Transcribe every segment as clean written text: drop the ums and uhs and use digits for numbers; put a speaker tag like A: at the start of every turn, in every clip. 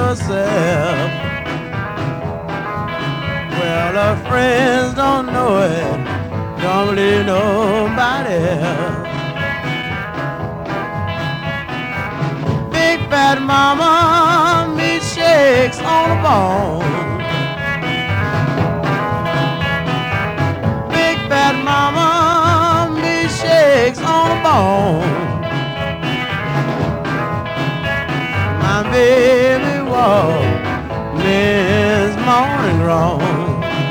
A: herself. Well, her friends don't know it, don't believe nobody else. Big fat mama milkshakes on the bone. Big fat mama milkshakes on the bone. My baby walk Miss Morning Wrong.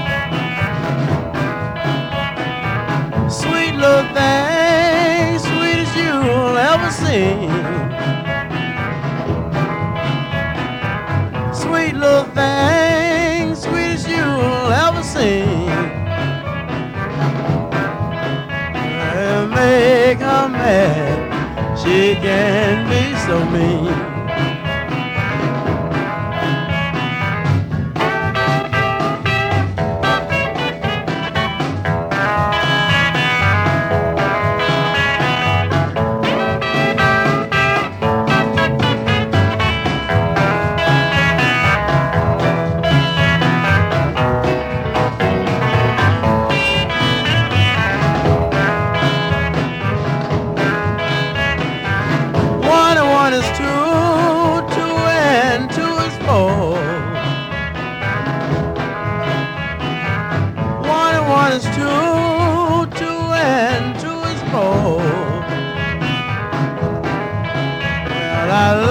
A: Sweet little thing, sweet as you'll ever see. Sweet little thing, sweet as you'll ever see. Make her mad, she can be so mean. One is two, two and two is four. One is two, two and two is four. Well, I